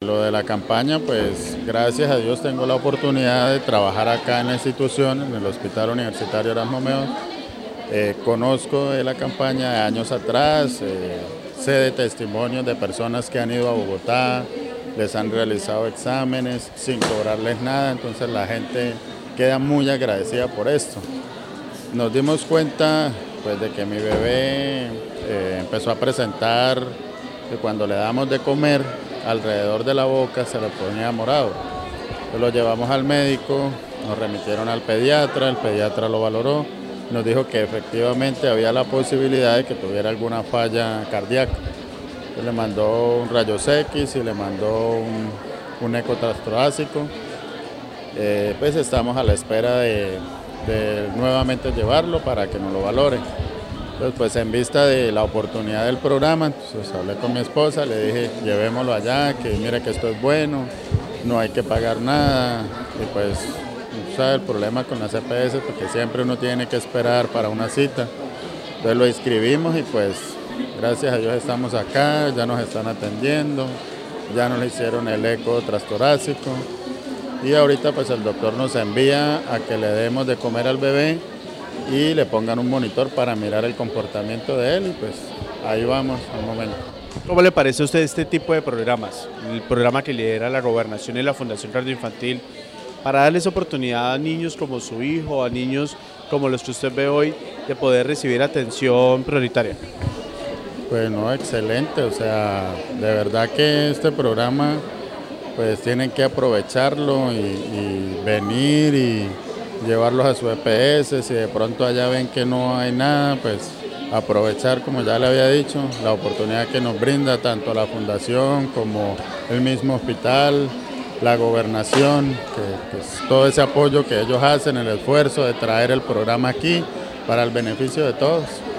lo de la campaña, pues gracias a Dios tengo la oportunidad de trabajar acá en la institución, en el Hospital Universitario Erasmo Meos. Conozco de la campaña de años atrás, sé de testimonios de personas que han ido a Bogotá, les han realizado exámenes sin cobrarles nada, entonces la gente queda muy agradecida por esto. Nos dimos cuenta pues, de que mi bebé empezó a presentar que cuando le damos de comer, alrededor de la boca se le ponía morado. Entonces lo llevamos al médico, nos remitieron al pediatra, el pediatra lo valoró, nos dijo que efectivamente había la posibilidad de que tuviera alguna falla cardíaca. Entonces le mandó un rayos X y le mandó un eco transtorácico. Pues estamos a la espera de nuevamente llevarlo para que nos lo valore. Entonces, pues en vista de la oportunidad del programa, entonces hablé con mi esposa, le dije, llevémoslo allá, que mire que esto es bueno, no hay que pagar nada, y pues, ¿sabe el problema con las EPS? Porque siempre uno tiene que esperar para una cita. Entonces lo inscribimos y pues, gracias a Dios estamos acá, ya nos están atendiendo, ya nos hicieron el eco transtorácico, y ahorita pues el doctor nos envía a que le demos de comer al bebé y le pongan un monitor para mirar el comportamiento de él y pues ahí vamos un momento. ¿Cómo le parece a usted este tipo de programas? El programa que lidera la Gobernación y la Fundación Cardioinfantil para darles oportunidad a niños como su hijo, a niños como los que usted ve hoy, de poder recibir atención prioritaria. Pues no, excelente, o sea, de verdad que este programa pues tienen que aprovecharlo y venir y llevarlos a su EPS, si de pronto allá ven que no hay nada, pues aprovechar, como ya le había dicho, la oportunidad que nos brinda tanto la fundación como el mismo hospital, la gobernación, que pues, todo ese apoyo que ellos hacen, el esfuerzo de traer el programa aquí para el beneficio de todos.